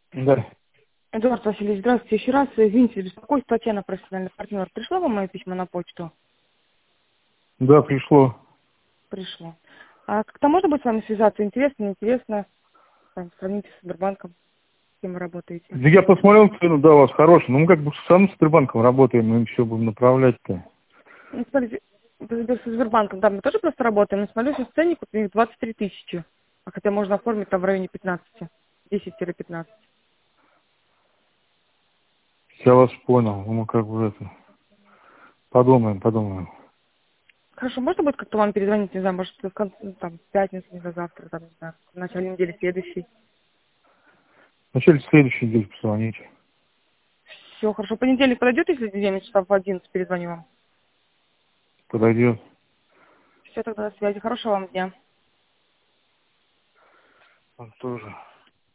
Да. Эдуард Васильевич, здравствуйте еще раз. Извините за беспокойство. Татьяна, профессиональный партнер. Пришло вам мое письмо на почту? Да, пришло. Пришло. А как-то можно будет с вами связаться? Интересно, неинтересно? Там, сравните с Сбербанком, с кем вы работаете. Да я посмотрел цену, да, у вас хорошая. Ну, мы как бы сам с Сбербанком работаем, мы им все будем направлять-то. Ну, смотрите, со Сбербанком, да, мы тоже просто работаем, но смотрю, сейчас ценник вот у них 23 тысячи. А хотя можно оформить там в районе 15, 10-15. Я вас понял. Ну, мы как бы это... Подумаем. Хорошо, можно будет как-то вам перезвонить, не знаю, может, в конце, ну, там, в пятницу, не знаю, завтра, там, не знаю, в начале недели следующей. В начале следующей недели позвоните. Все, хорошо. Понедельник подойдет, если день часов в 11 перезвоню вам? Подойдет. Все, тогда до связи. Хорошего вам дня. Он тоже.